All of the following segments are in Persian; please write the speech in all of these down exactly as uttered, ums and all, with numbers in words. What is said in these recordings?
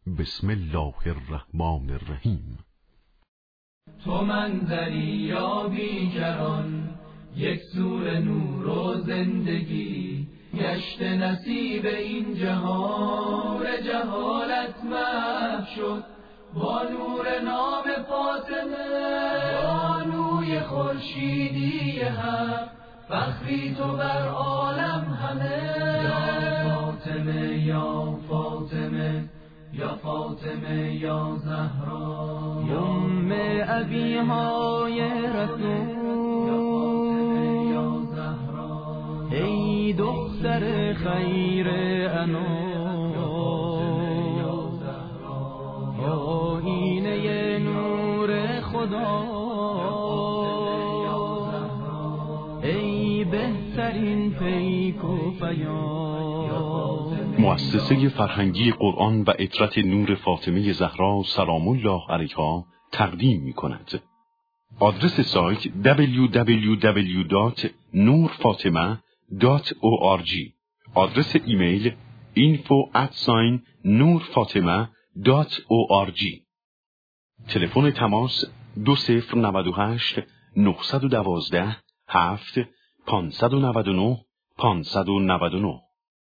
بسم الله الرحمن الرحیم. تو منظری یا بیکران، یک سور نور و زندگی، گشت نصیب این جهان جهالت محو شد با نور نام فاطمه، بانوی خورشیدی حق، فخری تو بر عالم همه. یا فاطمه یا فاطمه یا فاطمه یا زهرا، یا ام ابیهای رسول، یا زهرا، ای دختر خیر انام، یا زهرا، آیینه نور خدا، ای بهترین پیک و پیام. مؤسسه فرهنگی قرآن و عطرت نور فاطمه زهرا سلام الله علیها تقدیم می کند. آدرس سایت دبلیو دبلیو دبلیو دات نور فاطمه دات او آر جی، آدرس ایمیل اینفو ات نور فاطمه دات او آر جی، تلفن تماس دو صفر نود و هشت نهصد و دوازده هفت پانصد و نود و نه پانصد و نود و نه.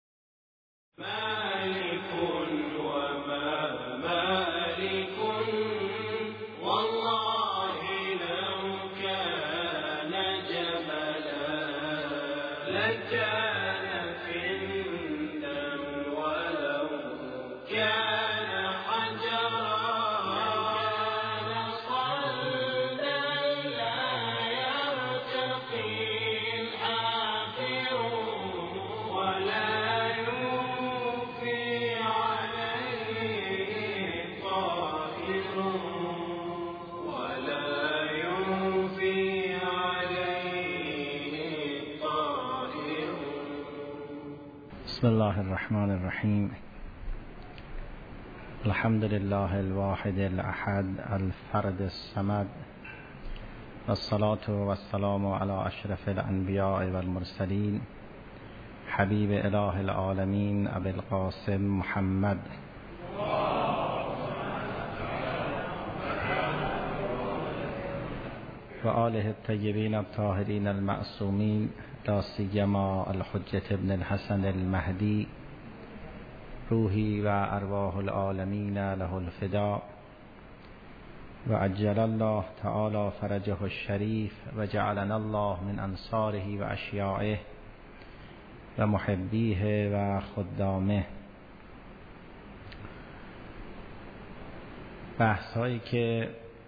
بسم الله الرحمن الرحیم. الحمد لله الواحد الاحد الفرد الصمد، والصلاة والسلام على اشرف الانبیاء والمرسلین، حبیب اله العالمین ابی القاسم محمد و آله الطیبین الطاهرین المعصومین، لا سیما الحجة ابن الحسن المهدی، روحی و ارواح العالمین له الفداء، و عجل الله تعالی فرجه الشریف و جعلنا الله من انصاره و اشیاعه و محبیه و خدامه. بحث هایی که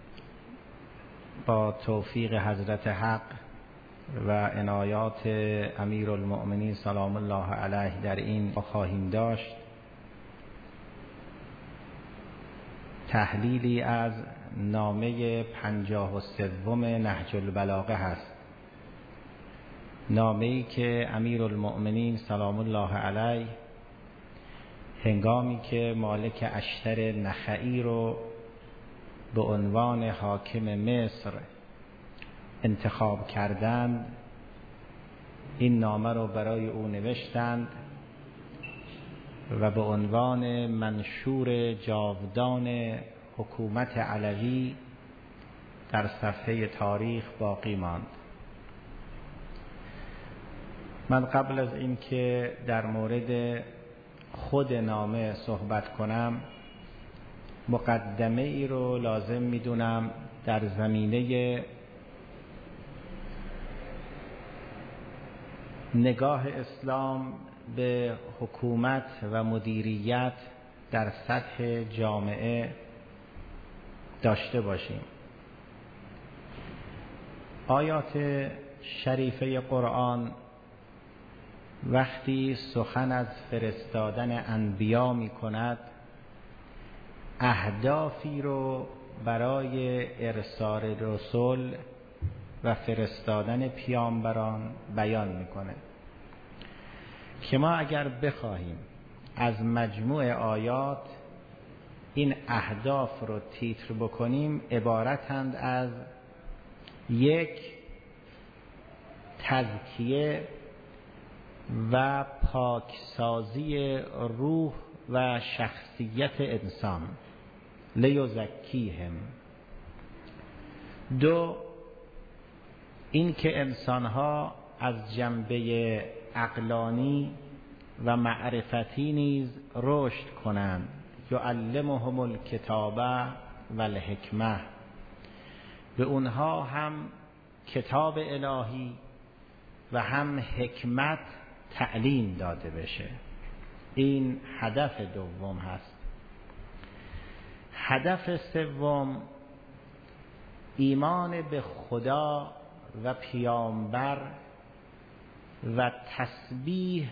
با توفیق حضرت حق و عنایات امیرالمؤمنین سلام الله علیه در این خواهیم داشت، تحلیلی از نامه پنجاه و سوم نهج البلاغه هست، نامه‌ای که امیرالمؤمنین سلام الله علیه هنگامی که مالک اشتر نخعی رو به عنوان حاکم مصر انتخاب کردند، این نامه رو برای او نوشتند و به عنوان منشور جاودان حکومت علوی در صفحه تاریخ باقی ماند. من قبل از این که در مورد خود نامه صحبت کنم، مقدمه ای رو لازم میدونم در زمینه نگاه اسلام به حکومت و مدیریت در سطح جامعه داشته باشیم. آیات شریفه قرآن وقتی سخن از فرستادن انبیا می کند، اهدافی رو برای ارسال رسول و فرستادن پیامبران بیان میکنه که ما اگر بخواهیم از مجموع آیات این اهداف رو تیتر بکنیم، عبارتند از یک، تزکیه و پاکسازی روح و شخصیت انسان، لیزکیهم. دو، این که انسانها از جنبه عقلانی و معرفتی نیز رشد کنند. یعلمهم الکتاب و الحکمه، به اونها هم کتاب الهی و هم حکمت تعلیم داده بشه. این هدف دوم هست. هدف سوم ایمان به خدا و پیامبر و تسبیح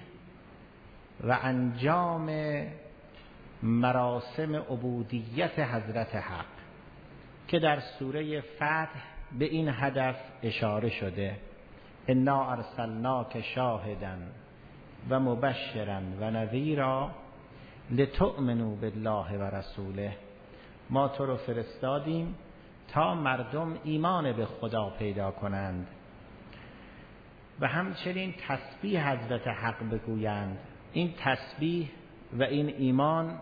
و انجام مراسم عبودیت حضرت حق که در سوره فتح به این هدف اشاره شده. انا ارسلناک شاهدا و مبشرا و نذیرا لتؤمنوا بالله و رسوله. ما تو رو فرستادیم تا مردم ایمان به خدا پیدا کنند و همچنین تسبیح حضرت حق بگویند. این تسبیح و این ایمان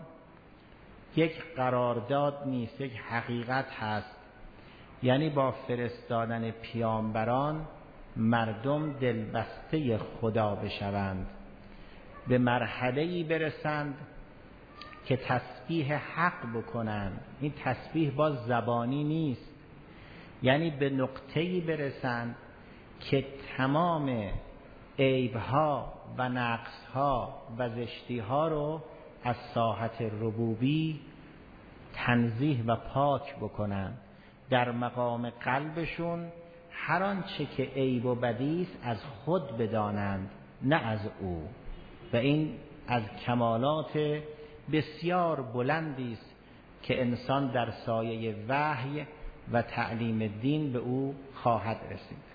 یک قرارداد نیست، یک حقیقت هست. یعنی با فرستادن پیامبران مردم دلبسته خدا بشوند، به مرحله‌ای برسند که تسبیح حق بکنند. این تسبیح با زبانی نیست، یعنی به نقطه‌ای برسند که تمام عیب‌ها و نقص‌ها و زشتی‌ها رو از ساحت ربوبی تنزیه و پاک بکنند. در مقام قلبشون هر آنچه که عیب و بدی است از خود بدانند، نه از او. و این از کمالات بسیار بلندی است که انسان در سایه وحی و تعلیم دین به او خواهد رسید.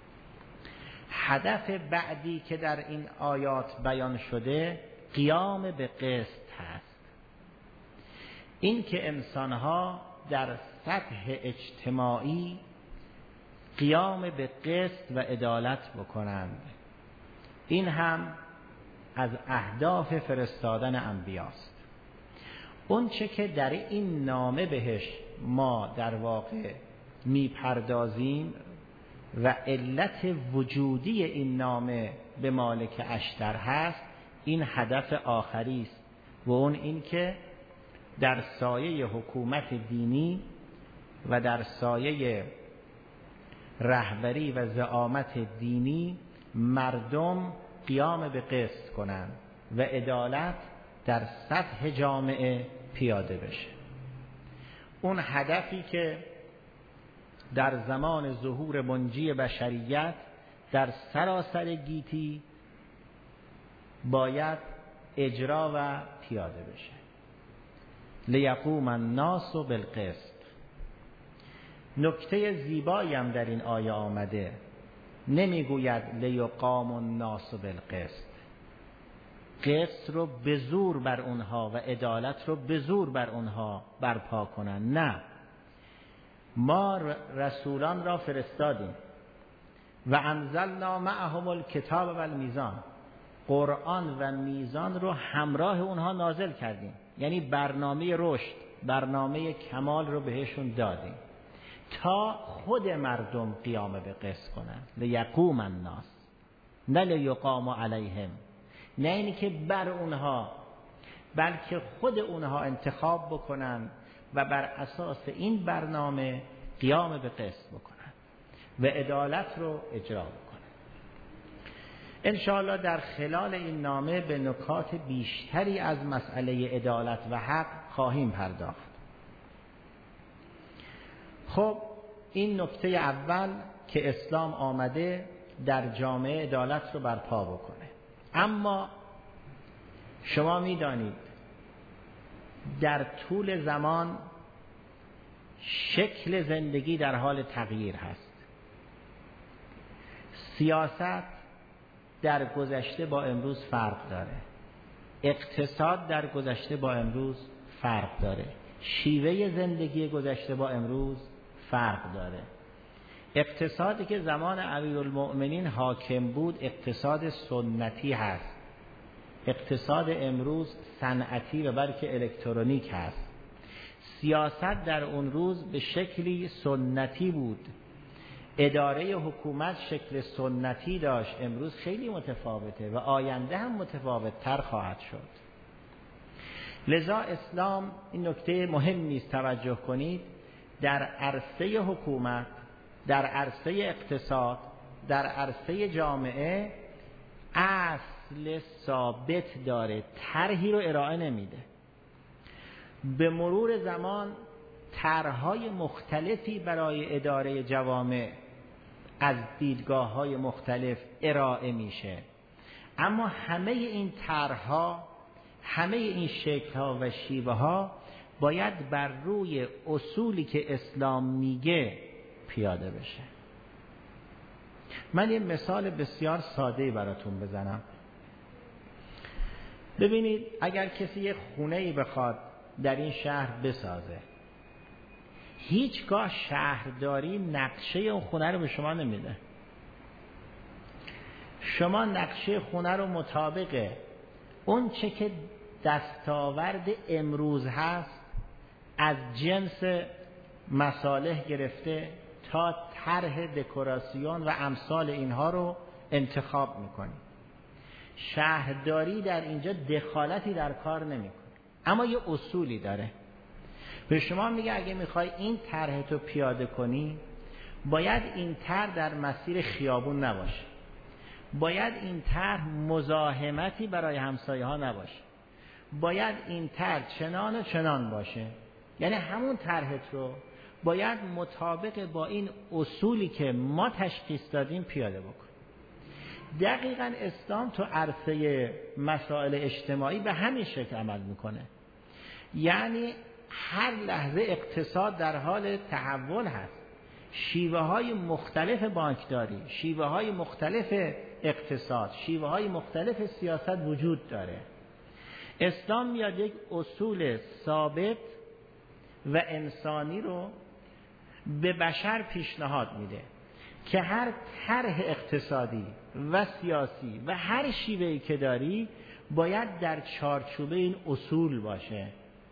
هدف بعدی که در این آیات بیان شده قیام به قسط هست. این که انسانها در سطح اجتماعی قیام به قسط و عدالت بکنند. این هم از اهداف فرستادن انبیاست. اون چه که در این نامه بهش ما در واقع میپردازیم و علت وجودی این نامه به مالک اشتر هست، این هدف آخری است و اون این که در سایه حکومت دینی و در سایه رهبری و زعامت دینی مردم قیام به قسط کنند و عدالت در سطح جامعه پیاده بشه. اون هدفی که در زمان ظهور منجی بشریت در سراسر گیتی باید اجرا و پیاده بشه. لیقوم الناس بالقسط. نکته زیبایی هم در این آیه آمده، نمیگوید لیقام الناس بالقسط، قسط رو به زور بر اونها و عدالت رو به زور بر اونها برپا کنن. نه، ما رسولان را فرستادیم و انزلنا معهم الکتاب و المیزان، قرآن و میزان رو همراه اونها نازل کردیم. یعنی برنامه رشد، برنامه کمال رو بهشون دادیم تا خود مردم قیام به قسط کنن. لیقوم الناس، نه لیقام علیهم، نه اینی که بر اونها، بلکه خود اونها انتخاب بکنن و بر اساس این برنامه قیام به قسط بکنن و عدالت رو اجرا بکنن. انشاءالله در خلال این نامه به نکات بیشتری از مسئله عدالت و حق خواهیم پرداخت. خب این نکته اول که اسلام آمده در جامعه عدالت رو برپا بکنه. اما شما میدانید در طول زمان شکل زندگی در حال تغییر هست. سیاست در گذشته با امروز فرق داره، اقتصاد در گذشته با امروز فرق داره، شیوه زندگی گذشته با امروز فرق داره. اقتصادی که زمان امیرالمؤمنین حاکم بود اقتصاد سنتی هست، اقتصاد امروز صنعتی و بلکه الکترونیک هست. سیاست در اون روز به شکلی سنتی بود، اداره حکومت شکل سنتی داشت، امروز خیلی متفاوته و آینده هم متفاوت تر خواهد شد. لذا اسلام، این نکته مهم نیست توجه کنید، در عرصه حکومت، در عرصه اقتصاد، در عرصه جامعه اصل ثابت داره، طرحی رو ارائه نمیده. به مرور زمان طرح‌های مختلفی برای اداره جوامع از دیدگاه‌های مختلف ارائه میشه، اما همه این طرح‌ها، همه این شکل‌ها و شیوه‌ها باید بر روی اصولی که اسلام میگه پیاده بشه. من یه مثال بسیار ساده‌ای براتون بزنم. ببینید اگر کسی یه خونه‌ای بخواد در این شهر بسازه، هیچگاه شهرداری نقشه اون خونه رو به شما نمیده. شما نقشه خونه رو مطابق اون چه که دستاورد امروز هست، از جنس مصالح گرفته تا طرح دکوراسیون و امثال اینها رو انتخاب میکنید. شهرداری در اینجا دخالتی در کار نمیکنه، اما یه اصولی داره. به شما میگه اگه میخوای این طرح تو پیاده کنی، باید این طرح در مسیر خیابون نباشه، باید این طرح مزاحمتی برای همسایه ها نباشه، باید این طرح چنان و چنان باشه. یعنی همون طرحت رو باید مطابق با این اصولی که ما تشخیص دادیم پیاده بکن. دقیقاً اسلام تو عرصه مسائل اجتماعی به همین شکل عمل میکنه. یعنی هر لحظه اقتصاد در حال تحول هست، شیوه های مختلف بانکداری، شیوه های مختلف اقتصاد، شیوه های مختلف سیاست وجود داره. اسلام میاد یک اصول ثابت و انسانی رو به بشر پیشنهاد میده که هر طرح اقتصادی و سیاسی و هر شیوهی که داری باید در چارچوبه این اصول باشه.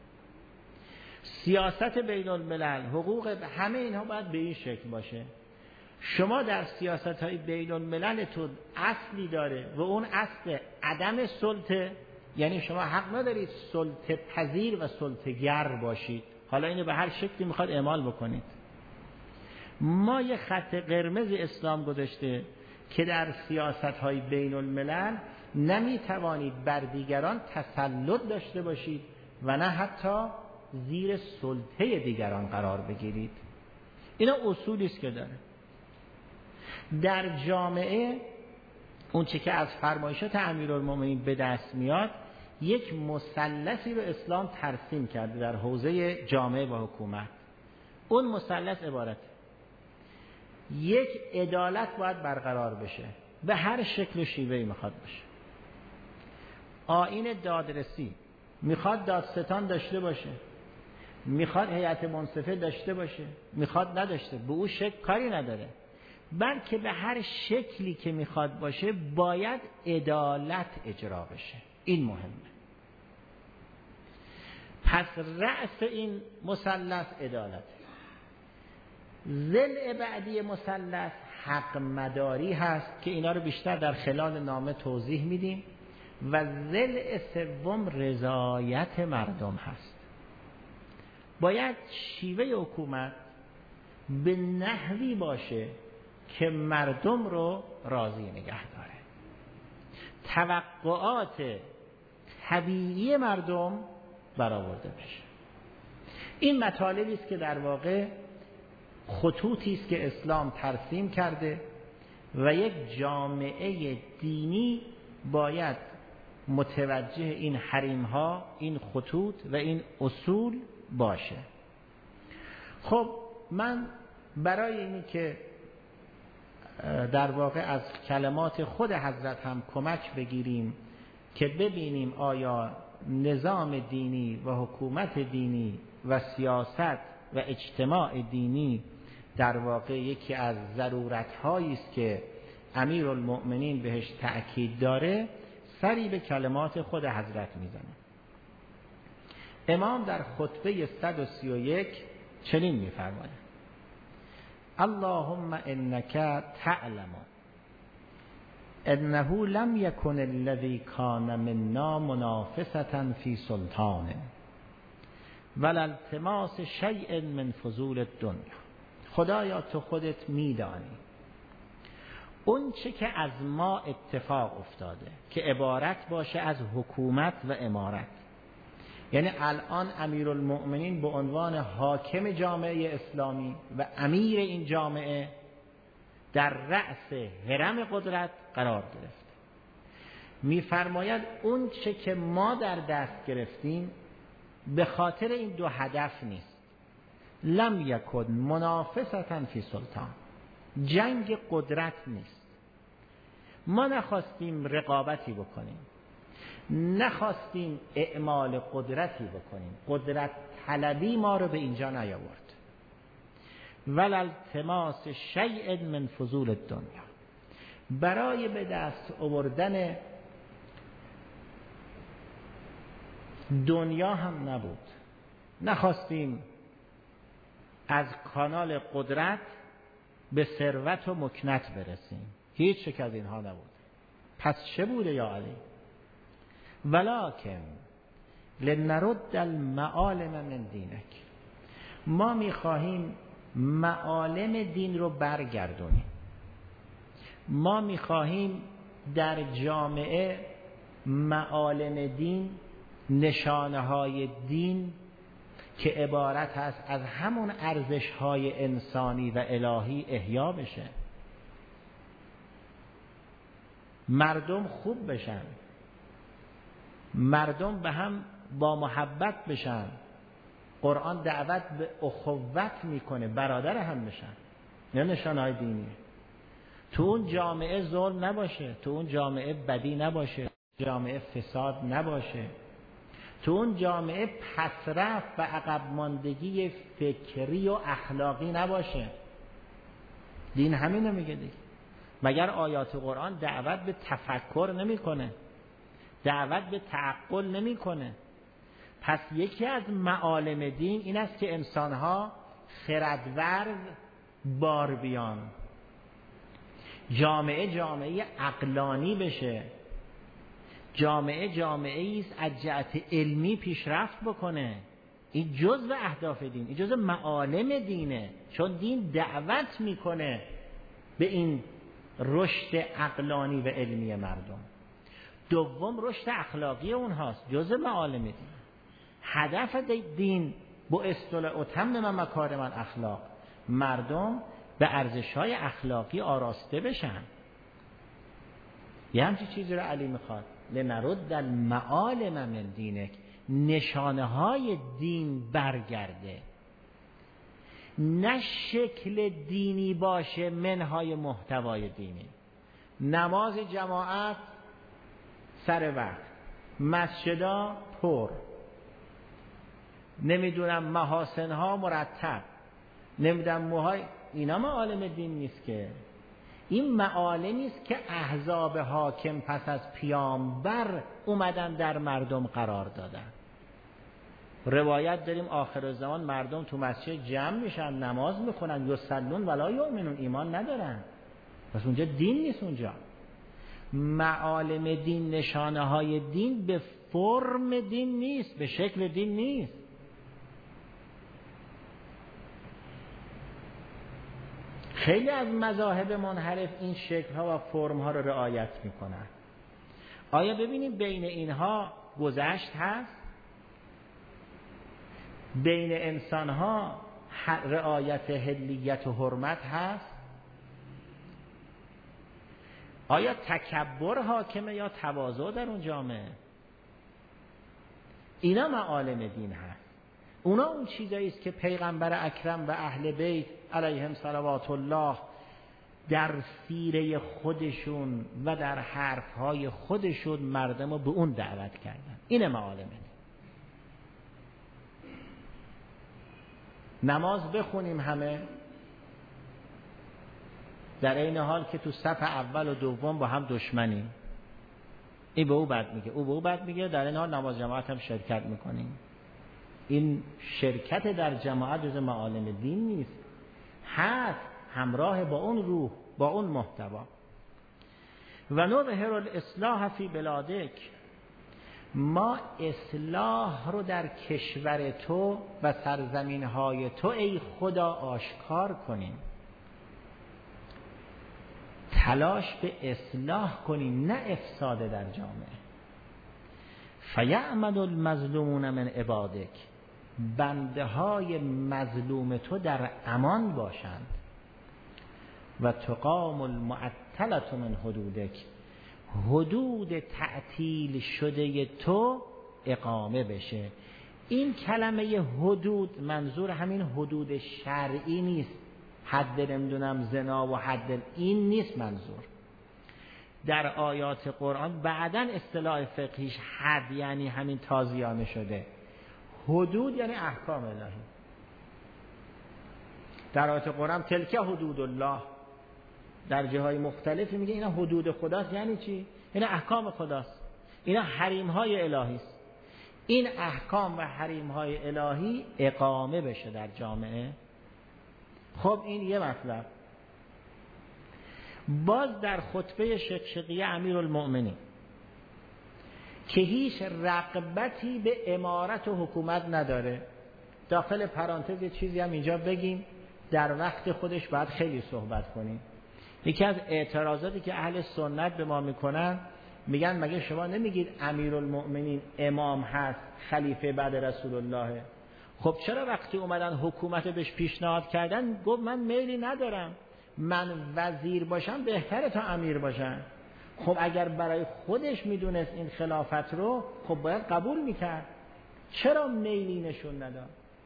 سیاست بین الملل، حقوق، همه اینها باید به این شکل باشه. شما در سیاست های بین المللتون اصلی داره و اون اصل عدم سلطه، یعنی شما حق ندارید سلطه پذیر و سلطه گر باشید، حالا اینو به هر شکلی میخواد اعمال بکنید. ما یه خط قرمز اسلام گذاشته که در سیاست های بین الملل نمیتوانید بر دیگران تسلط داشته باشید و نه حتی زیر سلطه دیگران قرار بگیرید. اینا اصولی است که داره. در جامعه اون چه که از فرمایشات امیرالمومنین به دست میاد، یک مثلثی رو اسلام ترسیم کرده در حوزه جامعه و حکومت. اون مثلث عبارت یک، عدالت باید برقرار بشه به هر شکل و شیوهی میخواد باشه. آیین دادرسی میخواد دادستان داشته باشه، میخواد هیئت منصفه داشته باشه، میخواد نداشته، به اون شکل کاری نداره، بلکه به هر شکلی که میخواد باشه باید عدالت اجرا بشه. این مهمه. پس رأس این مثلث عدالت. ضلع بعدی مثلث حق مداری هست که اینا رو بیشتر در خلال نامه توضیح میدیم، و ضلع سوم رضایت مردم هست. باید شیوه حکومت به نحوی باشه که مردم رو راضی نگه داره، توقعات طبیعی مردم برآورده بشه. این مطالبی است که در واقع خطوطی است که اسلام ترسیم کرده و یک جامعه دینی باید متوجه این حریم‌ها، این خطوط و این اصول باشه. خب من برای اینی که در واقع از کلمات خود حضرت هم کمک بگیریم که ببینیم آیا نظام دینی و حکومت دینی و سیاست و اجتماع دینی در واقع یکی از ضرورت‌هایی است که امیرالمؤمنین بهش تأکید داره، سری به کلمات خود حضرت میزنه. امام در خطبه صد و سی و یک چنین میفرماید: اللهم انک تعلم انه لم یکن الذی کان منا منافسة فی سلطان ولا التماس شیء من فضول الدنیا. خدایا تو خودت میدانی اون چه که از ما اتفاق افتاده که عبارت باشه از حکومت و امارت، یعنی الان امیرالمؤمنین به عنوان حاکم جامعه اسلامی و امیر این جامعه در رأس هرم قدرت قرار گرفت. میفرماید اون چه که ما در دست گرفتیم به خاطر این دو هدف نیست. لم یکن منافسة فی سلطان، جنگ قدرت نیست. ما نخواستیم رقابتی بکنیم، نخواستیم اعمال قدرتی بکنیم، قدرت طلبی ما رو به اینجا نیاورد. ولا التماس شیء من فضول الدنیا، برای به دست آوردن دنیا هم نبود. نخواستیم از کانال قدرت به ثروت و مکنت برسیم، هیچ یک از اینها نبود. پس چه بوده یا علی؟ ولکن لنرد المعالم من دینک، ما میخواهیم معالم دین رو برگردونیم. ما میخواهیم در جامعه معالم دین، نشانه های دین که عبارت هست از همون ارزش های انسانی و الهی احیا بشه، مردم خوب بشن، مردم به هم با محبت بشن. قرآن دعوت به اخوت میکنه، برادر هم بشن. نه نشانهای دینی. تو اون جامعه ظلم نباشه، تو اون جامعه بدی نباشه، جامعه فساد نباشه، تو اون جامعه پسرفت و عقب ماندگی فکری و اخلاقی نباشه. دین همینو میگه دیگه. مگر آیات قرآن دعوت به تفکر نمیکنه؟ دعوت به تعقل نمیکنه؟ پس یکی از معالم دین این است که انسانها خردورز بار بیان، جامعه جامعه عقلانی بشه، جامعه جامعه است از جهت علمی پیشرفت بکنه. این جزء اهداف دین، این جزء معالم دینه، چون دین دعوت میکنه به این رشد عقلانی و علمی مردم. دوم رشد اخلاقی اونهاست، جزء معالم دین. هدف دین با اصطلاح اتمم مکارم الاخلاق، مردم به ارزش‌های اخلاقی آراسته بشن. یه همچین چیزی رو علی میخواد، لنرد المعالم من دینک، نشانه های دین برگرده، نه شکل دینی باشه منهای محتوای دینی. نماز جماعت سر وقت، مسجدا پر، نمیدونم محاسنها مرتب، نمیدونم موهای، اینا معالم دین نیست که. این معالمی است که احزاب حاکم پس از پیامبر اومدن در مردم قرار دادن. روایت داریم آخر زمان مردم تو مسجد جمع میشن، نماز میخونن، یصلون ولا یؤمنون، ایمان ندارن. پس اونجا دین نیست. اونجا معالم دین، نشانه های دین به فرم دین نیست، به شکل دین نیست. خیلی از مذاهب منحرف این شکل‌ها و فرم‌ها رو رعایت می‌کنن. آیا ببینیم بین اینها گذشت هست؟ بین انسان‌ها رعایت حلیت و حرمت هست؟ آیا تکبر حاکمه یا تواضع در اون جامعه؟ اینا معالم دین هست. اونا اون چیزایی است که پیغمبر اکرم و اهل بیت علیهم صلوات الله در سیره خودشون و در حرفهای خودشون مردم رو به اون دعوت کردن. اینه معالم دین. نماز بخونیم همه، در این حال که تو صف اول و دوم با هم دشمنیم. این به او بد میگه، او به او بد میگه، در این حال نماز جماعت هم شرکت میکنیم. این شرکت در جماعت جز معالم دین نیست، هست همراه با اون روح، با اون محتوا. و نظهر الاصلاح فی بلادک، ما اصلاح رو در کشور تو و سرزمین های تو ای خدا آشکار کنیم، تلاش به اصلاح کنیم نه افساد در جامعه. فیعمد المظلومون من عبادک، بنده های مظلوم تو در امان باشند. و تقام المعطلة من حدودک، حدود تعطیل شده تو اقامه بشه. این کلمه حدود منظور همین حدود شرعی نیست، حد نمیدونم زنا و حد، این نیست منظور. در آیات قرآن بعداً اصطلاح فقهیش حد یعنی همین تازیانه شده، حدود یعنی احکام الهی. در آیات قرآن تلک حدود الله، در جاهای مختلفی میگه اینا حدود خداست. یعنی چی؟ اینا احکام خداست، اینا حریم های الهی است. این احکام و حریم های الهی اقامه بشه در جامعه. خب این یه مطلب. باز در خطبه شقشقیه امیرالمؤمنین که هیچ رغبتی به امارت و حکومت نداره، داخل پرانتز چیزی هم اینجا بگیم، در وقت خودش باید خیلی صحبت کنیم. یکی از اعتراضاتی که اهل سنت به ما میکنن، میگن مگه شما نمیگید امیرالمؤمنین امام هست، خلیفه بعد رسول الله؟ خب چرا وقتی اومدن حکومت بهش پیشنهاد کردن گفت من میلی ندارم، من وزیر باشم بهتره تا امیر باشم؟ خب اگر برای خودش میدونست این خلافت رو، خب باید قبول میکرد. چرا میلی نشون نداد؟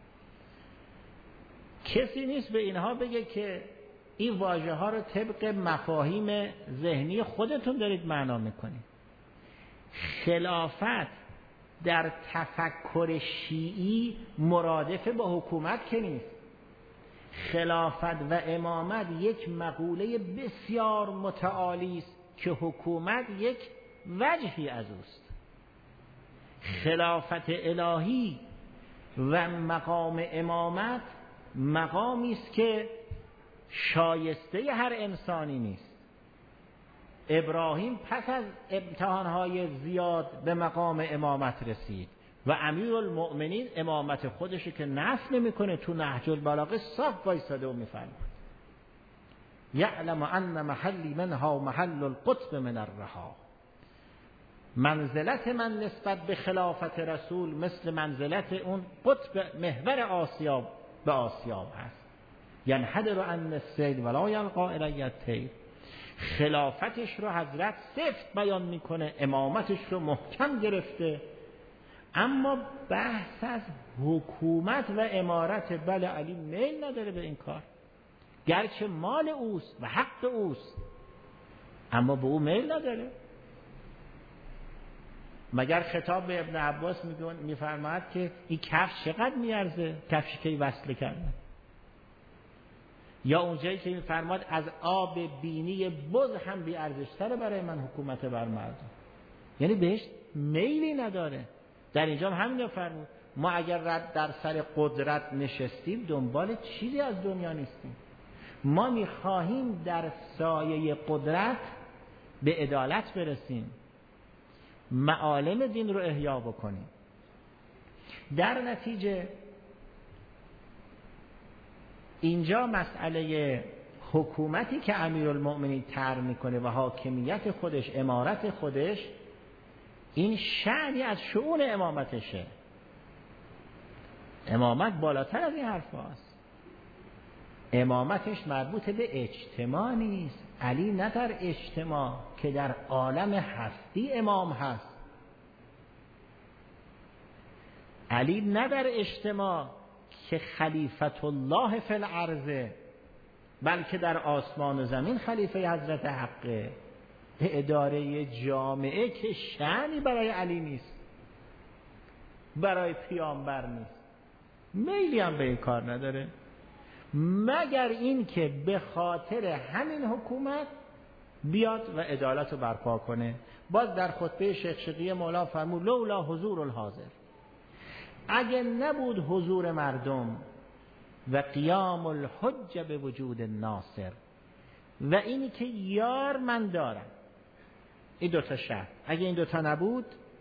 کسی نیست به اینها بگه که این واژه ها رو طبق مفاهیم ذهنی خودتون دارید معنا میکنید. خلافت در تفکر شیعی مرادف با حکومت که نیست. خلافت و امامت یک مقوله بسیار متعالی است که حکومت یک وجهی از اوست. خلافت الهی و مقام امامت مقامی است که شایسته هر انسانی نیست. ابراهیم پس از امتحانهای زیاد به مقام امامت رسید و امیرالمؤمنین امامت خودشو که نفی نمیکنه، تو نهج البلاغه صاف وایساده و میفرماید یعلم ان محلی منها محل القطب من الرها، منزلت من نسبت به خلافت رسول مثل منزلت اون قطب محور آسیاب به آسیاب هست. ینحدر عن السیل ولا یلقی الی الطیر. خلافتش رو حضرت سفت بیان میکنه، امامتش رو محکم گرفته، اما بحث از حکومت و امارت بله علی میل نداره به این کار، گرچه مال اوست و حق اوست اما به او میل نداره. مگر خطاب به ابن عباس میفرماید که این کفش چقدر میارزه، کفشی که وصله کرده، یا اونجایی که میفرماید از آب بینی بز هم بی ارزش‌تره برای من حکومت بر مردم، یعنی بهش میلی نداره. در اینجا هم همین فرمود ما اگر رد در سر قدرت نشستیم دنبال چیزی از دنیا نیستیم، ما میخواهیم در سایه قدرت به عدالت برسیم، معالم دین رو احیا بکنیم. در نتیجه اینجا مسئله حکومتی که امیرالمؤمنین طرح میکنه و حاکمیت خودش، امارت خودش، این شأنی از شؤون امامتشه. امامت بالاتر از این حرف هاست. امامتش مربوط به اجتماع نیست. علی نه در اجتماع که در عالم هستی امام هست. علی نه در اجتماع که خلیفت الله فی الارض، بلکه در آسمان و زمین خلیفه حضرت حقه. به اداره جامعه که شأنی برای علی نیست، برای پیامبر نیست، میلی هم به این کار نداره، مگر این که به خاطر همین حکومت بیاد و عدالت رو برپا کنه. باز در خطبه شیخ شقیه مولا فرمود لولا حضور الحاضر، اگه نبود حضور مردم و قیام الحجه به وجود ناصر و اینی که یار من دارم، این دوتا شرط، اگه این دوتا نبود،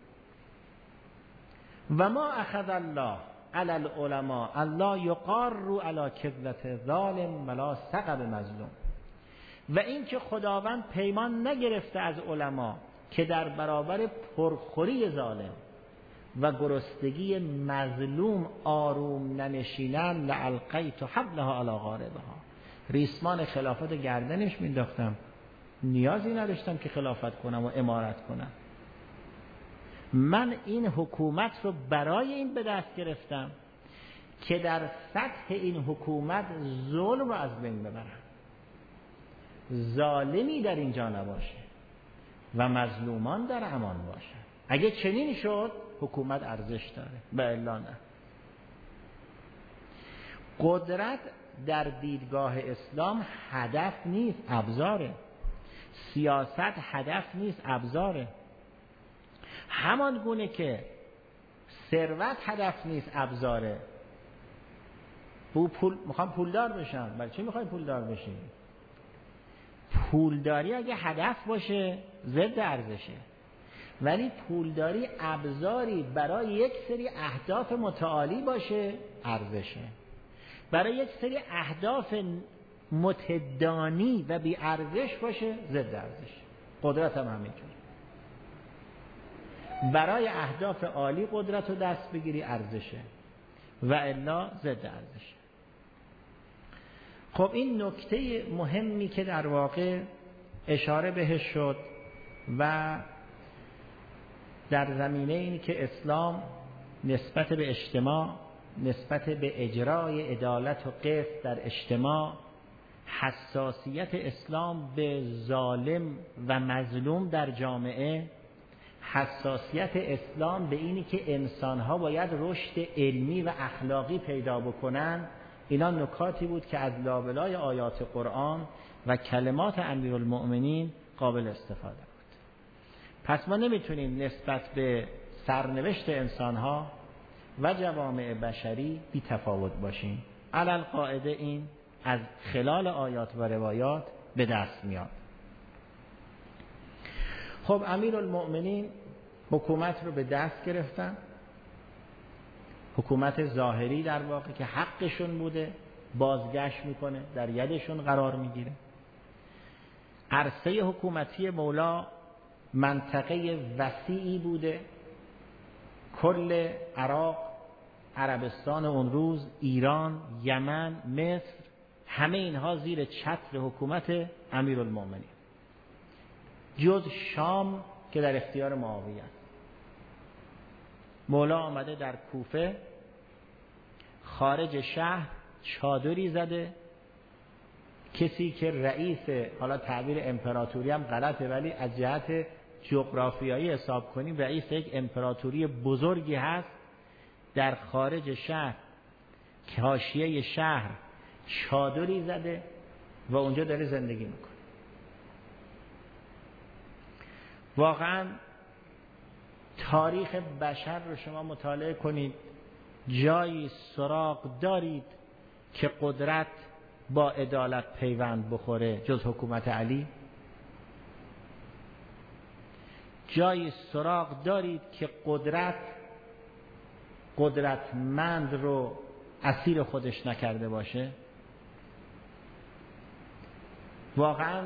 و ما اخذ الله علی العلماء الله یقار علی کذبة ظالم ولا ثقب مظلوم، و این که خداوند پیمان نگرفته از علما که در برابر پرخوری ظالم و گرسنگی مظلوم آروم ننشینن، لالقیت حبلها علی غاربها، ریسمان خلافت گردنش مینداختم، نیازی نداشتم که خلافت کنم و امارت کنم. من این حکومت رو برای این به دست گرفتم که در سطح این حکومت ظلم رو از بین ببرم، ظالمی در اینجا نباشه و مظلومان در امان باشه. اگه چنین شد حکومت ارزش داره، به الا نه. قدرت در دیدگاه اسلام هدف نیست، ابزاره. سیاست هدف نیست، ابزاره. همان گونه که ثروت هدف نیست، ابزاره. بو پول میخوام پولدار بشم، برای چی میخوای پولدار بشی؟ پولداری اگه هدف باشه ضد ارزشه، ولی پولداری ابزاری برای یک سری اهداف متعالی باشه ارزشه، برای یک سری اهداف متدانی و بی ارزش باشه ضد ارزش. قدرت هم همینطور، برای اهداف عالی قدرت رو دست بگیری ارزشه و الا ضد ارزشه. خب این نکته مهمی که در واقع اشاره بهش شد و در زمینه اینی که اسلام نسبت به اجتماع، نسبت به اجرای عدالت و قسط در اجتماع، حساسیت اسلام به ظالم و مظلوم در جامعه، حساسیت اسلام به اینی که انسانها باید رشد علمی و اخلاقی پیدا بکنن، اینا نکاتی بود که از لابلای آیات قرآن و کلمات امیرالمؤمنین قابل استفاده بود. پس ما نمیتونیم نسبت به سرنوشت انسانها و جوامع بشری بی تفاوت باشیم. علل قاعده این از خلال آیات و روایات به دست میاد. خب امیرالمؤمنین حکومت رو به دست گرفتن، حکومت ظاهری در واقع که حقشون بوده بازگشت میکنه، در یدشون قرار میگیره. عرصه حکومتی مولا منطقه وسیعی بوده، کل عراق، عربستان اون روز، ایران، یمن، مصر، همه اینها زیر چتر حکومت امیرالمؤمنین، جز شام که در اختیار معاویه است. مولا آمده در کوفه، خارج شهر چادری زده، کسی که رئیس، حالا تعبیر امپراتوری هم غلطه ولی از جهت جغرافیایی حساب کنیم رئیس یک امپراتوری بزرگی هست، در خارج شهر که حاشیه شهر چادری زده و اونجا داره زندگی میکنه. واقعا تاریخ بشر رو شما مطالعه کنید، جایی سراغ دارید که قدرت با عدالت پیوند بخوره جز حکومت علی؟ جایی سراغ دارید که قدرت قدرتمند رو اسیر خودش نکرده باشه؟ واقعا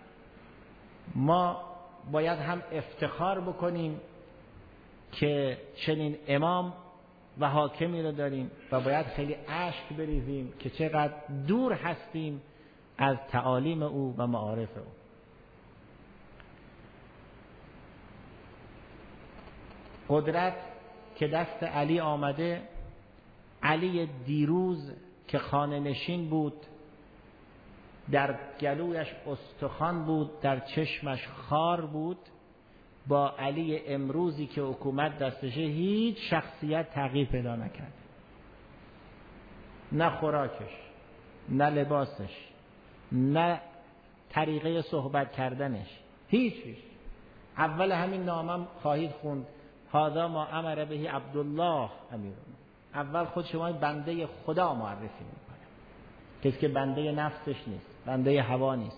ما باید هم افتخار بکنیم که چنین امام و حاکمی رو داریم و باید خیلی اشک بریزیم که چقدر دور هستیم از تعالیم او و معارف او. قدرت که دست علی آمده، علی دیروز که خانه نشین بود، در گلویش استخوان بود، در چشمش خار بود، با علی امروزی که حکومت دستشه هیچ شخصیت تغییر پیدا نکرد، نه خوراکش، نه لباسش، نه طریقه صحبت کردنش، هیچ هیچ. اول همین نامم خواهید خوند هذا ما امر به عبدالله امیر. اول خود شما بنده خدا معرفی میکنه، کسی که بنده نفسش نیست، بنده هوا نیست.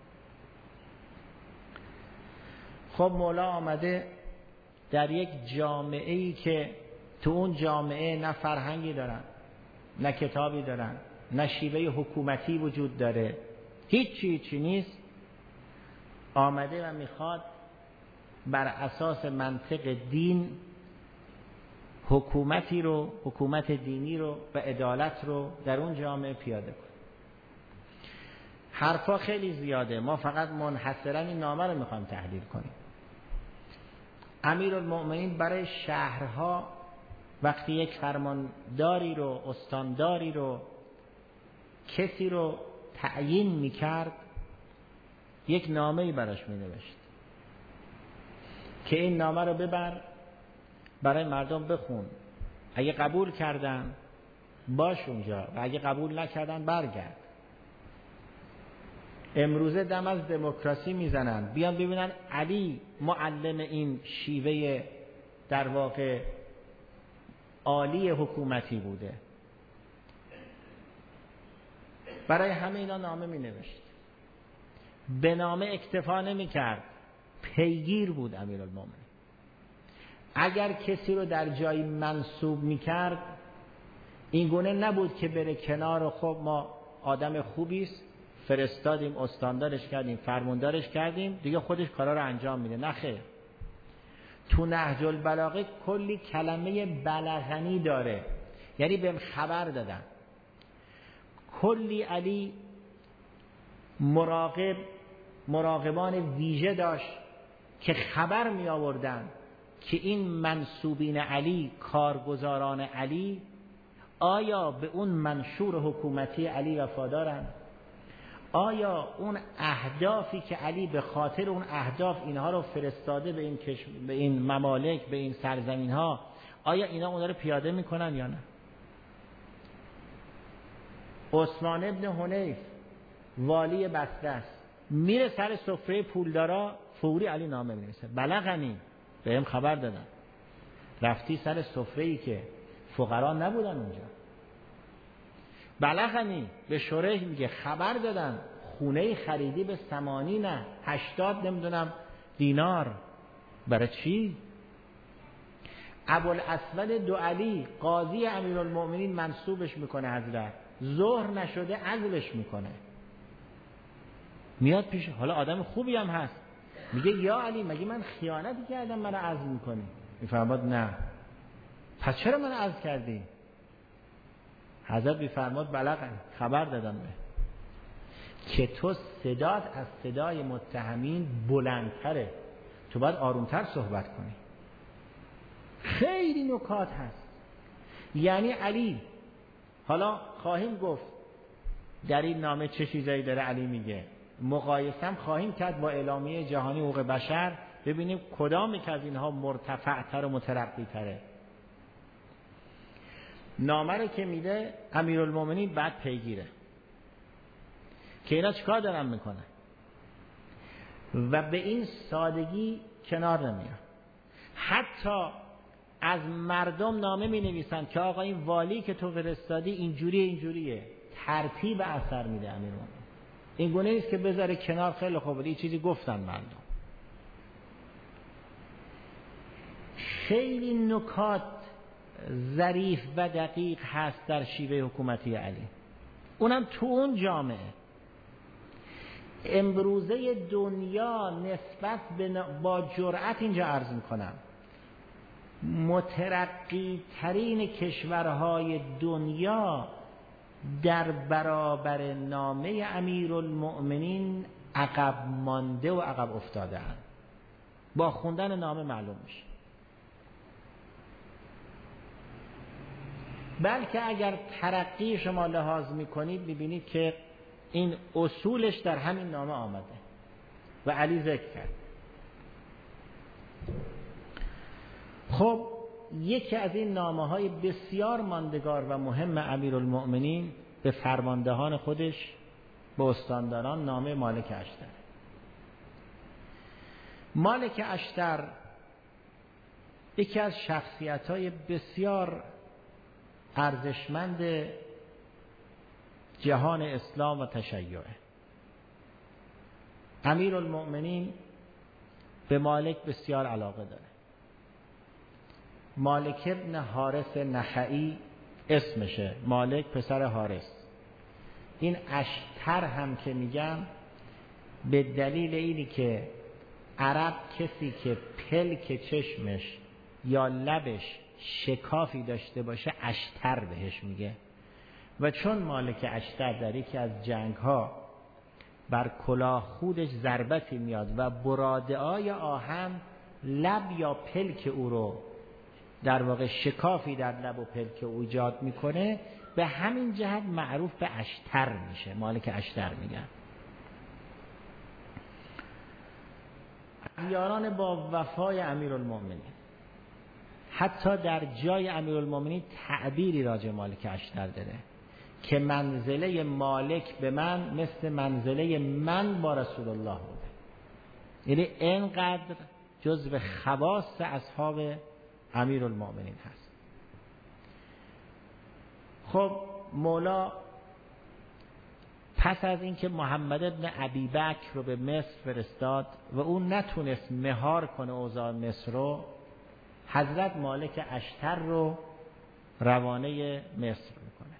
خب مولا آمده در یک جامعه ای که تو اون جامعه نه فرهنگی دارن، نه کتابی دارن، نه شیوه حکومتی وجود داره، هیچی هیچی نیست. آمده و میخواد بر اساس منطق دین حکومتی رو، حکومت دینی رو و عدالت رو در اون جامعه پیاده کنه. حرفا خیلی زیاده، ما فقط منحصرا این نامه رو میخوایم تحلیل کنیم. امیرالمؤمنین برای شهرها وقتی یک فرمانداری رو، استانداری رو، کسی رو تعیین میکرد، یک نامه‌ای براش مینوشت که این نامه رو ببر برای مردم بخون، اگه قبول کردن باش اونجا و اگه قبول نکردن برگرد. امروزه دم از دموکراسی میزنن، بیان ببینن علی معلم این شیوه در واقع عالی حکومتی بوده. برای همه اینا نامه می نوشت. به نامه اکتفا نمی کرد، پیگیر بود امیرالمومنین. اگر کسی رو در جایی منصوب می کرد این گونه نبود که بره کنار و خب ما آدم خوبیست فرستادیم، استاندارش کردیم، فرماندارش کردیم، دیگه خودش کارا رو انجام میده. نه خیر. تو نهج البلاغه کلی کلمه بلغنی داره، یعنی بهم خبر دادن. کلی علی مراقب مراقبان ویژه داشت که خبر می آوردن که این منسوبین علی، کارگزاران علی، آیا به اون منشور حکومتی علی وفادارن؟ آیا اون اهدافی که علی به خاطر اون اهداف اینها رو فرستاده به این کشور، به این ممالک، به این سرزمین ها، آیا اینا اونها رو پیاده میکنن یا نه؟ عثمان ابن حنیف والی بصره است، میره سر سفره پولدارا، فوری علی نامه می‌نویسه بلغنی، بهم خبر دادن. رفتی سر سفره‌ای که فقرا نبودن اونجا، بلغنی به شریح میگه خبر دادن خونه خریدی به ثمانی نه هشتاد نمیدونم دینار. برای چی؟ ابوالاسود دعلی قاضی امیرالمؤمنین منصوبش میکنه حضرت، ظهر نشده عزلش میکنه. میاد پیش، حالا آدم خوبی هم هست، میگه یا علی مگه من خیانتی کردم منو عزل میکنی؟ میفرماد نه. پس چرا منو عزل کردی؟ حضرت میفرماد بلغنی، خبر دادم به که تو صدات از صدای متهمین بلندتره، تو باید آرومتر صحبت کنی. خیلی نکات هست. یعنی علی، حالا خواهیم گفت در این نامه چه چیزایی داره علی میگه، مقایسم خواهیم کرد با اعلامیه جهانی حقوق بشر، ببینیم کدامی که از اینها مرتفع‌تر و مترقی‌تره. نامه رو که میده امیرالمومنین بعد پیگیره که اینا چیکار دارن میکنه و به این سادگی کنار نمیاد. حتی از مردم نامه می نویسن که آقا این والی که تو فرستادی اینجوری اینجوریه، ترتیب اثر میده امیرالمومنین. این گونه نیست که بذاره کنار خیلی خوبه یه چیزی گفتن مردم. خیلی نکات ظریف و دقیق هست در شیوه حکومتی علی، اونم تو اون جامعه. امروزه دنیا نسبت به با جرأت اینجا عرض میکنم مترقی ترین کشورهای دنیا در برابر نامه امیرالمؤمنین عقب مانده و عقب افتاده اند. با خوندن نامه معلوم میشه. بلکه اگر ترقی شما لحاظ میکنید میبینید که این اصولش در همین نامه آمده و علی ذکر کرد. خب یکی از این نامه های بسیار ماندگار و مهم امیرالمؤمنین به فرماندهان خودش به استانداران نامه مالک اشتر. مالک اشتر یکی از شخصیت‌های بسیار ارزشمند جهان اسلام و تشیع. امیرالمؤمنین به مالک بسیار علاقه داره. مالک ابن حارث نخعی اسمشه، مالک پسر حارث. این اشتر هم که میگم به دلیل اینی که عرب کسی که پلک چشمش یا لبش شکافی داشته باشه اشتر بهش میگه. و چون مالک اشتر در یکی از جنگ ها بر کلاه خودش ضربتی میاد و براده‌های آهن لب یا پلک او رو در واقع شکافی در لب و پلک او ایجاد میکنه، به همین جهت معروف به اشتر میشه، مالک اشتر میگن. یاران با وفای امیرالمؤمنین، حتی در جای امیرالمؤمنین تعبیری راجع مالک اشتر داره که منزله مالک به من مثل منزله من با رسول الله بوده. یعنی اینقدر جزو خواص اصحاب امیرالمؤمنین هست. خب مولا پس از اینکه محمد ابن ابی بکر رو به مصر فرستاد و اون نتونست مهار کنه اوضاع مصر رو، حضرت مالک اشتر رو روانه مصر میکنه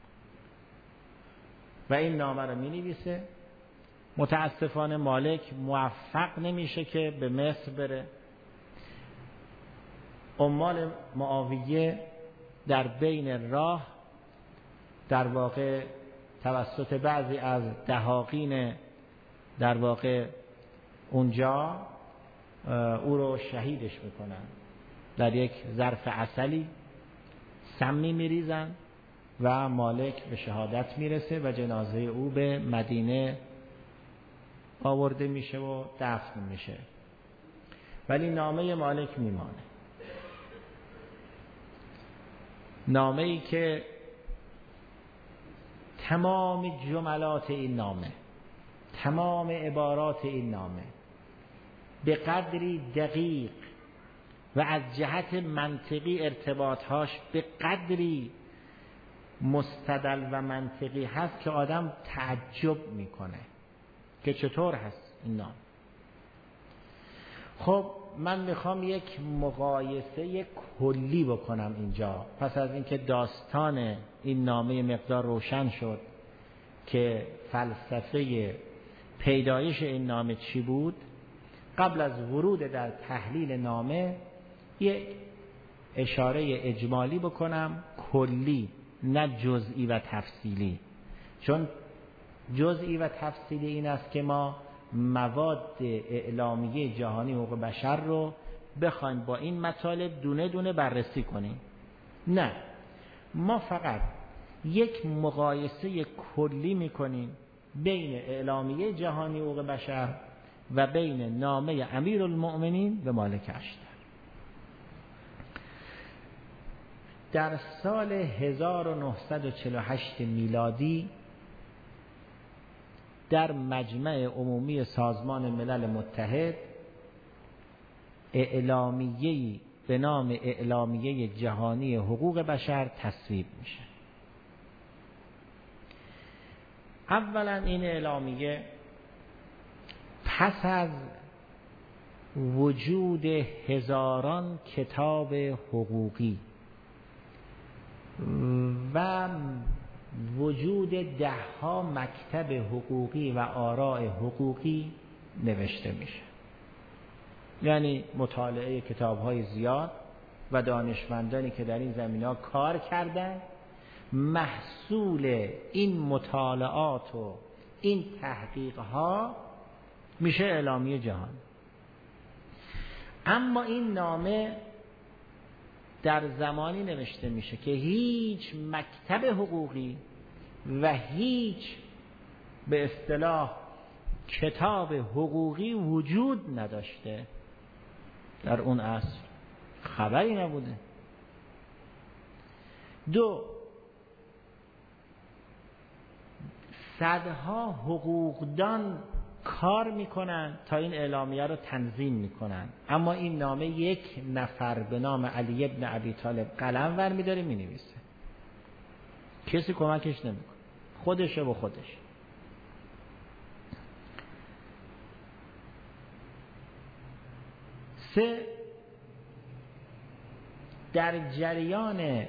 و این نامه رو می نویسه. متاسفانه مالک موفق نمیشه که به مصر بره. عمال معاویه در بین راه در واقع توسط بعضی از دهاقین در واقع اونجا او رو شهیدش میکنن. در یک ظرف عسلی سمی میریزن و مالک به شهادت میرسه و جنازه او به مدینه آورده میشه و دفن میشه. ولی نامه مالک میمانه، نامه ای که تمام جملات این نامه، تمام عبارات این نامه به قدری دقیق و از جهت منطقی ارتباطهاش به قدری مستدل و منطقی هست که آدم تعجب میکنه که چطور هست این نام. خب من میخوام یک مقایسه کلی بکنم اینجا، پس از اینکه داستان این نامه مقدار روشن شد که فلسفه پیدایش این نامه چی بود. قبل از ورود در تحلیل نامه یک اشاره اجمالی بکنم، کلی نه جزئی و تفصیلی، چون جزئی و تفصیلی این است که ما مواد اعلامیه جهانی حقوق بشر رو بخوایم با این مطالب دونه دونه بررسی کنیم. نه، ما فقط یک مقایسه کلی میکنیم بین اعلامیه جهانی حقوق بشر و بین نامه امیرالمؤمنین به مالک اشتر. در سال هزار و نهصد و چهل و هشت میلادی در مجمع عمومی سازمان ملل متحد اعلامیه‌ای به نام اعلامیه جهانی حقوق بشر تصویب میشه. اولا این اعلامیه پس از وجود هزاران کتاب حقوقی و وجود ده ها مکتب حقوقی و آراء حقوقی نوشته میشه. یعنی مطالعه کتاب های زیاد و دانشمندانی که در این زمینه ها کار کردن، محصول این مطالعات و این تحقیق ها میشه اعلامیه جهان. اما این نامه در زمانی نوشته میشه که هیچ مکتب حقوقی و هیچ به اصطلاح کتاب حقوقی وجود نداشته. در اون عصر خبری نبوده. دو، صدها حقوقدان کار میکنن تا این اعلامیه رو تنظیم میکنن، اما این نامه یک نفر به نام علی ابن ابی طالب قلم ور میداره مینویسه، کسی کمکش نمیکنه، خودشه و خودش. سه، در جریان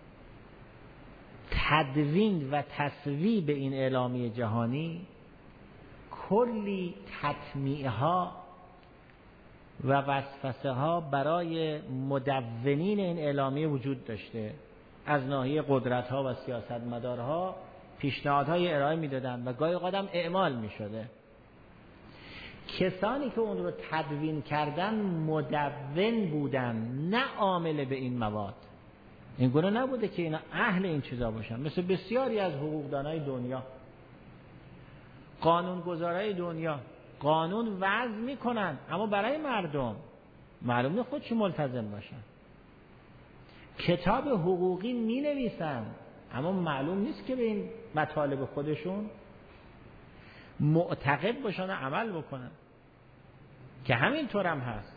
تدوین و تصویب این اعلامیه جهانی کلی تطمیع ها و وسوسه ها برای مدونین این اعلامیه وجود داشته. از ناحیه قدرت ها و سیاستمدارها پیشنهادهای ارائه میدادن و گاهی اوقات اعمال میشده. کسانی که اون رو تدوین کردن مدون بودن، نه عامل به این مواد. این گونه نبوده که اینا اهل این چیزا باشن. مثل بسیاری از حقوقدانای دنیا، قانونگذارای دنیا قانون وضع میکنن اما برای مردم معلوم نیست خودشون ملتزم باشن. کتاب حقوقی می نویسن اما معلوم نیست که به این مطالب خودشون معتقد باشن و عمل بکنن، که همینطور هم هست.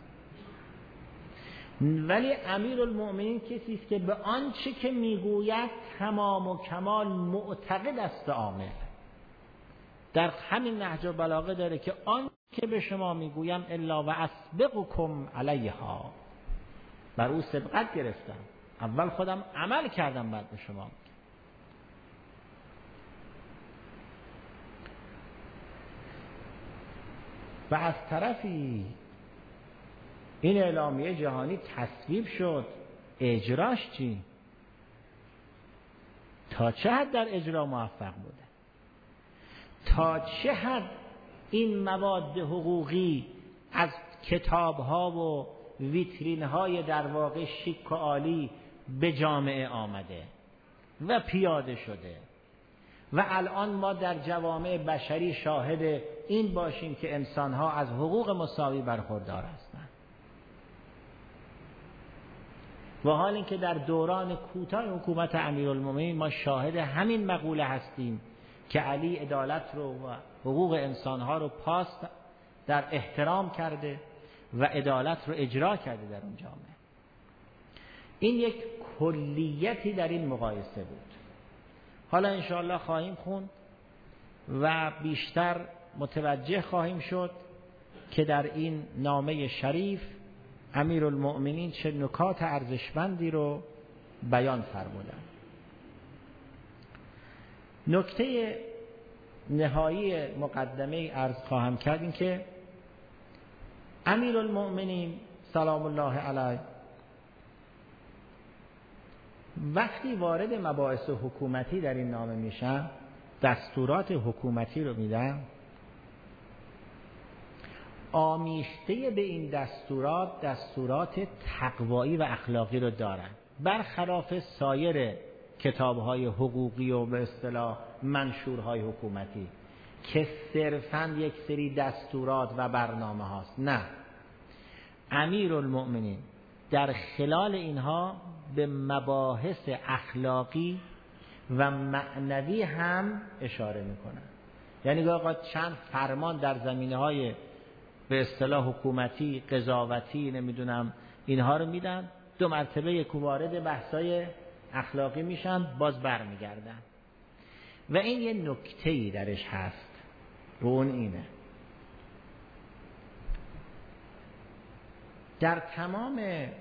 ولی امیرالمؤمنین کسی است که به آنچه که میگوید تمام و کمال معتقد است و عامل. در همین نهج البلاغه داره که آن که به شما میگویم الا و اسبقکم علیها، بر او سبقت گرفتم، اول خودم عمل کردم بعد به شما میگم. و از طرفی این اعلامیه جهانی تصویب شد، اجراش چی؟ تا چه حد در اجرا موفق بوده؟ تا چه حد این مواد حقوقی از کتاب‌ها و ویترین‌های در واقع شیک و عالی به جامعه آمده و پیاده شده و الان ما در جوامع بشری شاهد این باشیم که انسان‌ها از حقوق مساوی برخوردار هستند. و حال اینکه در دوران کوتاه حکومت امیرالمومنین ما شاهد همین مقوله هستیم که علی عدالت رو و حقوق انسانها رو پاس در احترام کرده و عدالت رو اجرا کرده در اون جامعه. این یک کلیتی در این مقایسه بود. حالا انشاءالله خواهیم خوند و بیشتر متوجه خواهیم شد که در این نامه شریف امیرالمؤمنین چه نکات ارزشمندی رو بیان فرمودند. نکته نهایی مقدمه عرض خواهم کرد این که امیرالمؤمنین سلام الله علیه وقتی وارد مباحث حکومتی در این نامه میشن، دستورات حکومتی رو میدن، آمیخته به این دستورات دستورات تقوایی و اخلاقی رو دارن، برخلاف سایر کتاب‌های حقوقی و به اصطلاح منشورهای حکومتی که صرفاً یک سری دستورات و برنامه هاست. نه، امیرالمؤمنین در خلال اینها به مباحث اخلاقی و معنوی هم اشاره میکنن. یعنی آقا چند فرمان در زمینه‌های به اصطلاح حکومتی، قضاوتی، نمیدونم اینها رو میدن، دو مرتبه یک وارد بحثای اخلاقی میشن، باز برمیگردن. و این یه نکته‌ای درش هست و اون اینه در تمام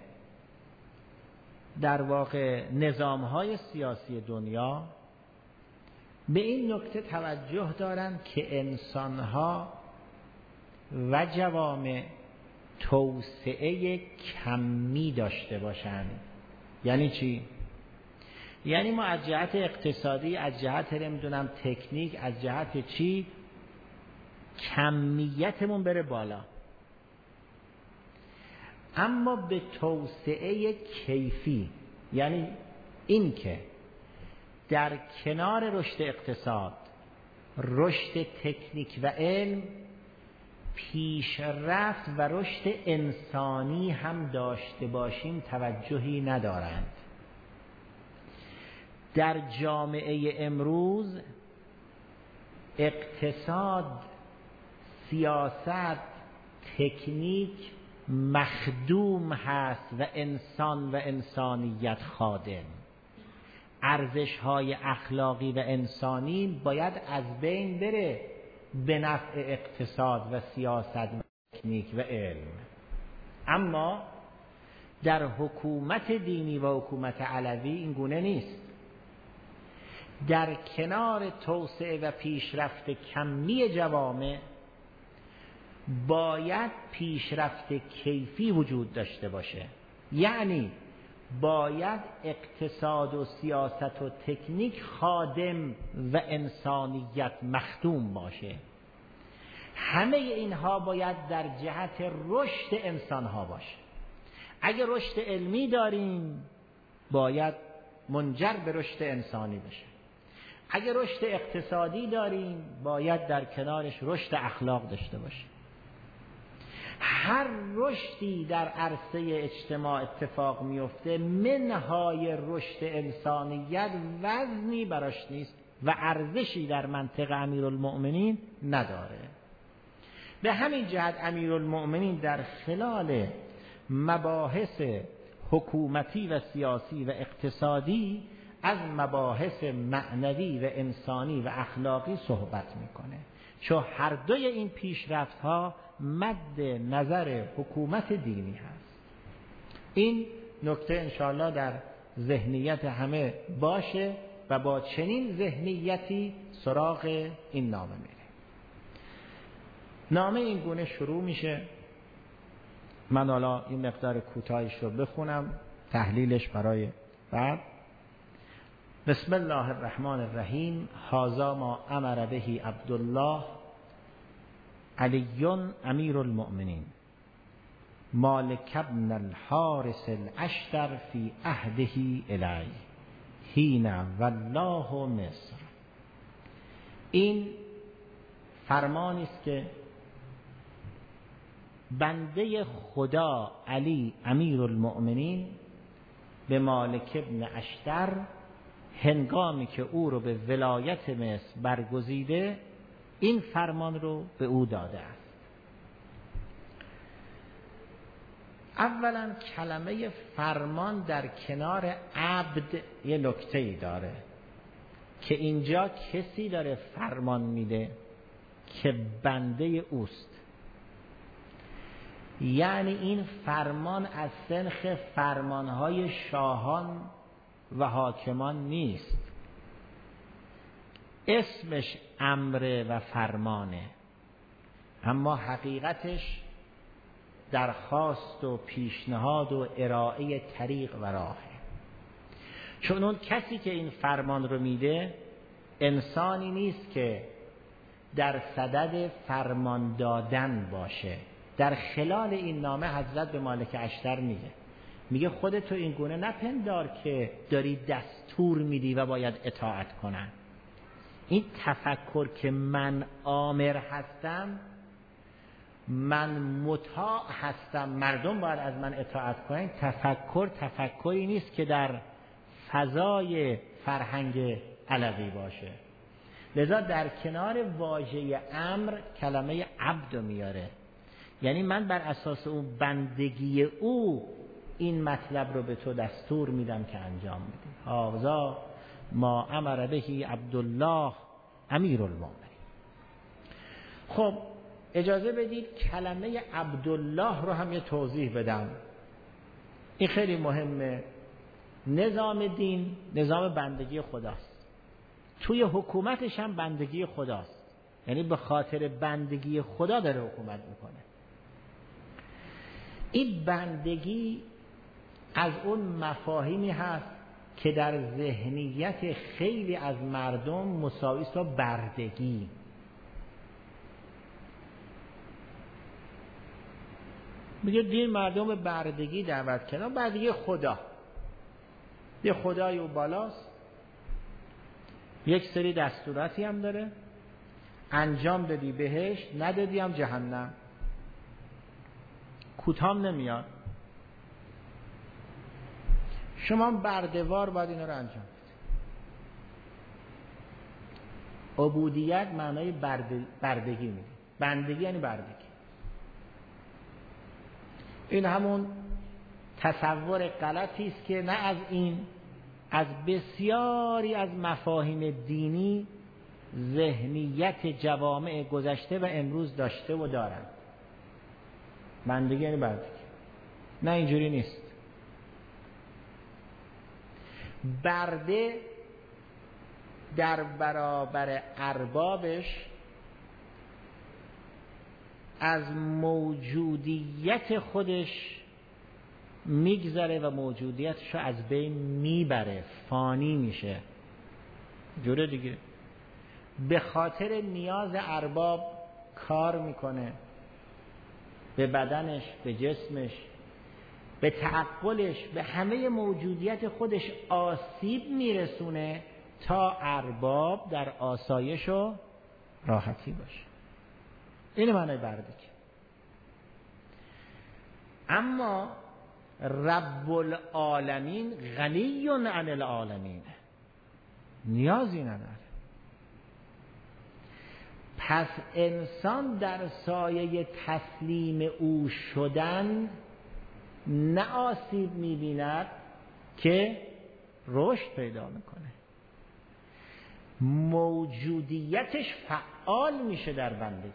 در واقع نظام‌های سیاسی دنیا به این نکته توجه دارن که انسان‌ها و جوامع توسعه کمی داشته باشند. یعنی چی؟ یعنی ما از جهت اقتصادی، از جهت نمیدونم تکنیک، از جهت چی کمیتمون بره بالا، اما به توسعه کیفی، یعنی این که در کنار رشد اقتصاد، رشد تکنیک و علم، پیشرفت و رشد انسانی هم داشته باشیم توجهی ندارند. در جامعه امروز اقتصاد، سیاست، تکنیک مخدوم هست و انسان و انسانیت خادم. ارزش‌های اخلاقی و انسانی باید از بین بره به نفع اقتصاد و سیاست و تکنیک و علم. اما در حکومت دینی و حکومت علوی این گونه نیست. در کنار توسعه و پیشرفت کمی جوامع باید پیشرفت کیفی وجود داشته باشه. یعنی باید اقتصاد و سیاست و تکنیک خادم و انسانیت مخدوم باشه. همه اینها باید در جهت رشد انسانها باشه. اگه رشد علمی داریم باید منجر به رشد انسانی بشه. اگه رشد اقتصادی داریم باید در کنارش رشد اخلاق داشته باشه. هر رشدی در عرصه اجتماع اتفاق میفته منهای رشد انسانیت وزنی براش نیست و ارزشی در منطق امیرالمؤمنین نداره. به همین جهت امیرالمؤمنین در خلال مباحث حکومتی و سیاسی و اقتصادی از مباحث معنوی و انسانی و اخلاقی صحبت میکنه، چون هر دوی این پیشرفت ها مد نظر حکومت دینی هست. این نکته انشاءالله در ذهنیت همه باشه و با چنین ذهنیتی سراغ این نامه میره. نامه این گونه شروع میشه. من حالا این مقدار کوتاهیش رو بخونم، تحلیلش برای بعد. بسم الله الرحمن الرحیم. هذا ما امر به عبدالله علی امیر المؤمنین مالک ابن الحارث الاشتر فی عهده الی حین والله مصر. این فرمانی است که بنده خدا علی امیر المؤمنین به مالک ابن اشتر هنگامی که او رو به ولایت مصر برگزیده این فرمان رو به او داده است. اولا کلمه فرمان در کنار عبد یه نکته‌ای داره که اینجا کسی داره فرمان میده که بنده اوست. یعنی این فرمان از سنخ فرمانهای شاهان و حاکمان نیست. اسمش امر و فرمانه، اما حقیقتش درخواست و پیشنهاد و ارائه طریق و راهه. چون اون کسی که این فرمان رو میده انسانی نیست که در صدد فرمان دادن باشه. در خلال این نامه حضرت به مالک اشتر میگه میگه خودتو این گونه نپندار که داری دستور میدی و باید اطاعت کنن. این تفکر که من آمر هستم، من مطاع هستم، مردم باید از من اطاعت کنن، تفکر تفکری نیست که در فضای فرهنگ علوی باشه. لذا در کنار واژه امر کلمه عبد میاره. یعنی من بر اساس اون بندگی او این مطلب رو به تو دستور میدم که انجام بدی. هذا ما امر به عبدالله امیر المؤمنین. خب اجازه بدید کلمه عبدالله رو هم یه توضیح بدم. این خیلی مهمه. نظام دین نظام بندگی خداست. توی حکومتش هم بندگی خداست. یعنی به خاطر بندگی خدا داره حکومت میکنه. این بندگی از اون مفاهیمی هست که در ذهنیت خیلی از مردم مساوی است با بردگی. میگه دین مردم به بردگی دعوت کنه. بردگی خدا، یه خدای او بالاست، یک سری دستوراتی هم داره، انجام دادی بهش، ندادی هم جهنم. کوتام نمیاد. شما بردهوار باید اینا رو انجام بدید. عبودیت معنای برد... بردگی میده. بندگی یعنی بردگی. این همون تصور غلطی است که نه از این، از بسیاری از مفاهیم دینی ذهنیت جوامع گذشته و امروز داشته و دارند. بندگی یعنی بردگی. نه اینجوری نیست. برده در برابر اربابش از موجودیت خودش میگذره و موجودیتش رو از بین میبره، فانی میشه. جوره دیگه به خاطر نیاز ارباب کار میکنه، به بدنش، به جسمش، به تعقلش، به همه موجودیت خودش آسیب میرسونه تا ارباب در آسایش و راحتی باشه. این معنی بردگی. اما رب العالمین غنی عن العالمین، نیازی نداره. پس انسان در سایه تسلیم او شدن نه آسیب می‌بیند که رشد پیدا میکنه، موجودیتش فعال میشه در بندگی.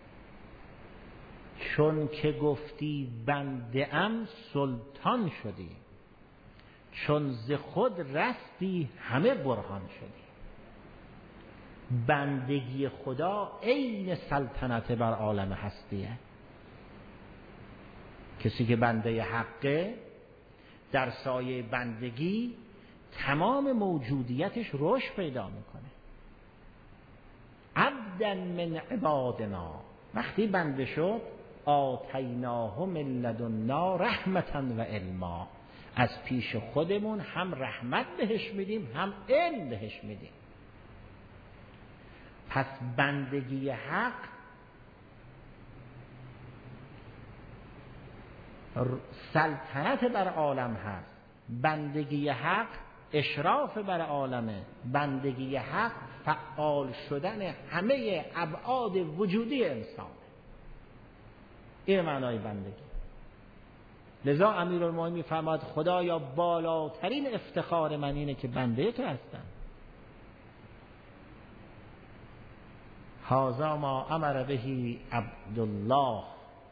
چون که گفتی بنده ام سلطان شدی، چون ز خود رستی همه برهان شدی. بندگی خدا عین سلطنت بر عالم هستیه. کسی که بنده حقه در سایه بندگی تمام موجودیتش رشد پیدا میکنه. عبدا من عبادنا، وقتی بنده شد آتیناه من لدنا رحمتا و علما، از پیش خودمون هم رحمت بهش میدیم هم علم بهش میدیم. پس بندگی حق سلطنت بر عالم هست، بندگی حق اشراف بر عالمه، بندگی حق فعال شدن همه ابعاد وجودی انسان. این معنای بندگی. لذا امیرالمومنین فرماد خدایا بالاترین افتخار من اینه که بنده تو هستم. هذا ما امر بهی عبدالله،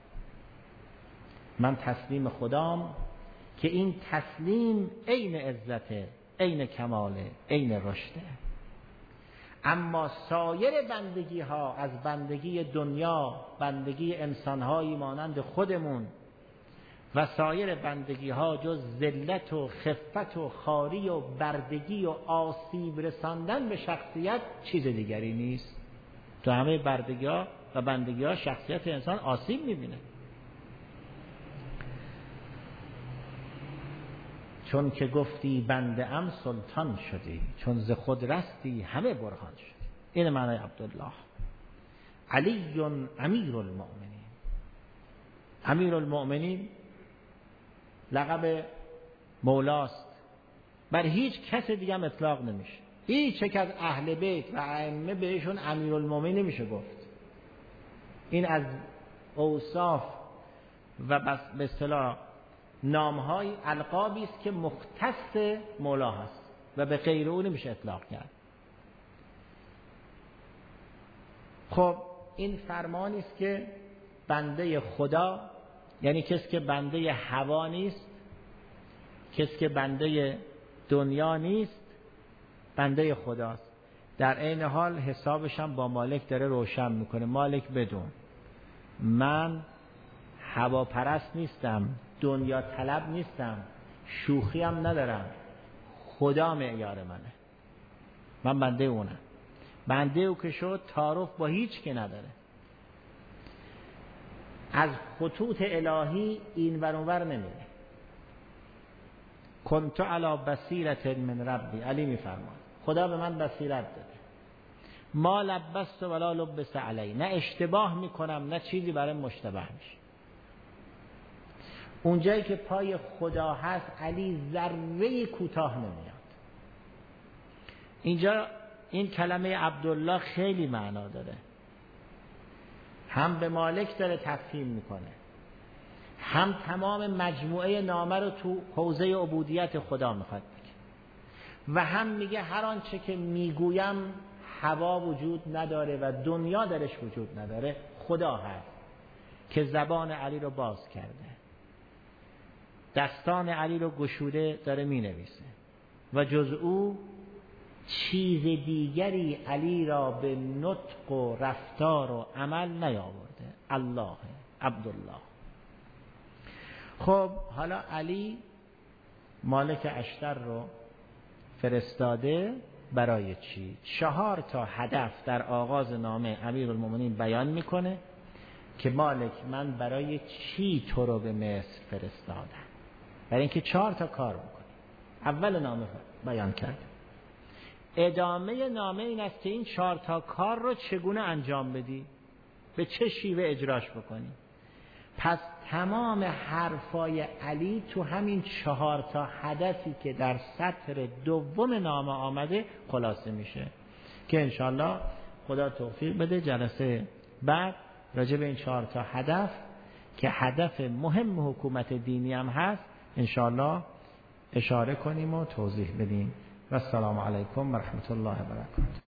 من تسلیم خدام که این تسلیم عین عزته، عین کماله، عین رشده. اما سایر بندگی ها از بندگی دنیا، بندگی انسان هایی مانند خودمون و سایر بندگی ها جز ذلت و خفت و خواری و بردگی و آسیب رساندن به شخصیت چیز دیگری نیست. تو همه بردگی ها و بندگی ها شخصیت انسان آسیب میبینه. چون که گفتی بنده ام سلطان شدی، چون ز خود رستی همه برهان شدی. این معنی عبدالله. علی امیر المؤمنین. امیر المؤمنین لقب مولاست، بر هیچ کس دیگه هم اطلاق نمیشه. هیچ یک از اهل بیت و ائمه بهشون امیر المؤمنین نمیشه گفت. این از اوصاف و بس به اصطلاح نامهای القابی است که مختص مولا هست و به غیر او نمیشه اطلاق کرد. خب این فرمانی است که بنده خدا یعنی کسی که بنده هوا نیست، کسی که بنده دنیا نیست، بنده خداست. در عین حال حسابش هم با مالک داره روشن میکنه. مالک بدون من هواپرست نیستم، دنیا طلب نیستم، شوخی هم ندارم، خدا معیار منه، من بنده اونم. بنده او که شد تعارف با هیچ که نداره. از خطوط الهی این ور اون ور نمیره. کنت علی بصیرة من ربی، علی میفرماد خدا به من بصیرت داده. ما لبست ولا لبس علی، نه اشتباه میکنم نه چیزی برای مشتبه میشه. اونجایی که پای خدا هست علی ذره کوتاه نمیاد. اینجا این کلمه عبدالله خیلی معنا داره، هم به مالک داره تفهیم میکنه، هم تمام مجموعه نامه رو تو حوزه عبودیت خدا میخواد بگه و هم میگه هر آنچه که میگویم هوا وجود نداره و دنیا درش وجود نداره، خدا هست که زبان علی رو باز کرده، دستان علی رو گشوده داره مینویسه و جز او چیز دیگری علی را به نطق و رفتار و عمل نیاورده. الله عبدالله. خب حالا علی مالک اشتر رو فرستاده برای چی؟ چهار تا هدف در آغاز نامه امیرالمومنین بیان میکنه که مالک من برای چی تو رو به مصر فرستادم. برای اینکه چهار تا کار میکنه. اول نامه بیان کرد، ادامه نامه این است که این چهار تا کار رو چگونه انجام بدی، به چه شیوه اجراش بکنی. پس تمام حرفای علی تو همین چهار تا هدفی که در سطر دوم نامه آمده خلاصه میشه که انشالله خدا توفیق بده جلسه بعد راجع به این چهار تا هدف که هدف مهم حکومت دینی هم هست انشالله اشاره کنیم و توضیح بدیم. و السلام علیکم و رحمت الله و برکاته.